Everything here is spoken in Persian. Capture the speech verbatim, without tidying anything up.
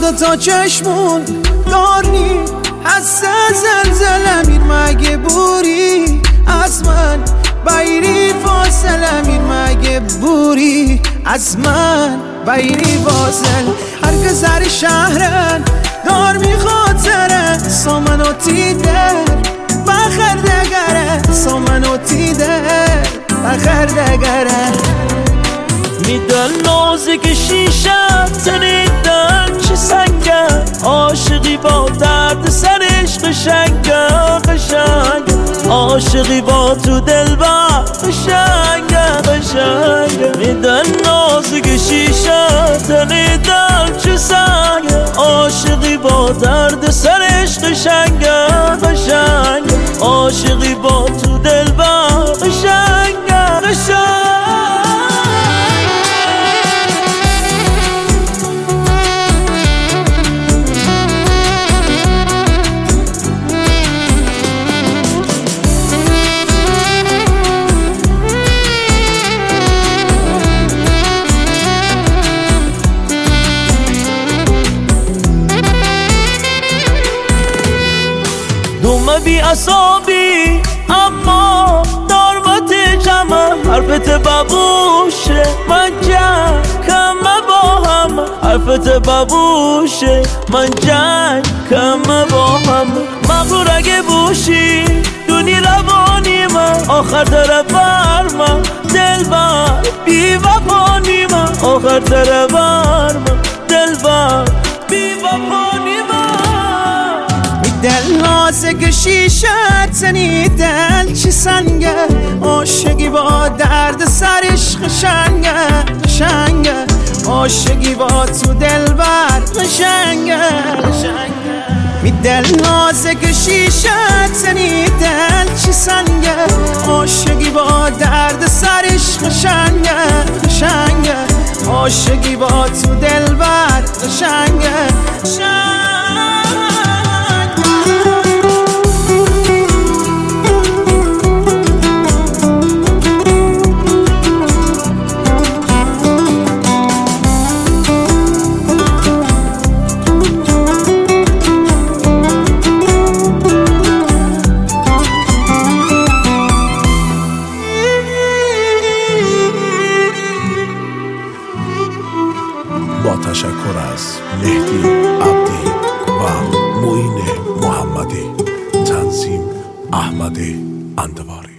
دوتا چشمون داری حس زلزله میر مگه بوری از من بایری فاصله میر مگه بوری از من بایری فاصل هر که سر شهرن دار میخاطره سامنو تیدر بخر دگره سامنو تیدر بخر دگره میدن نازک شیشه تنیدن چه سنگه عاشقی با درد سرش قشنگه قشنگه عاشقی با تو دلبر قشنگه قشنگه میدن نازک شیشه تنیدن چه سنگه عاشقی با درد سرش قشنگه قشنگه عاشقی با تو دلبر قشنگه قشنگه دومه بی اصابی اما دارمت جمع حرفت بابوشه من جنگ کمه با هم حرفت بابوشه من جنگ کمه با هم مغرور اگه بوشی دونی روانی من آخر طرفر من دلبر بی وفانی من آخر طرفر من دلبر بی وفانی من دل نازک شیشه تنی دل چی سنگه عاشقی با درد سرش قشنگه قشنگه عاشقی با تو دلبر قشنگه قشنگه می دل نازک شیشه تنی دل چی سنگه عاشقی با درد سرش قشنگه قشنگه عاشقی با تو دلبر قشنگه قشنگه با تشکر از مهدی عبدی و معین محمدی، تنظیم احمد اندواری.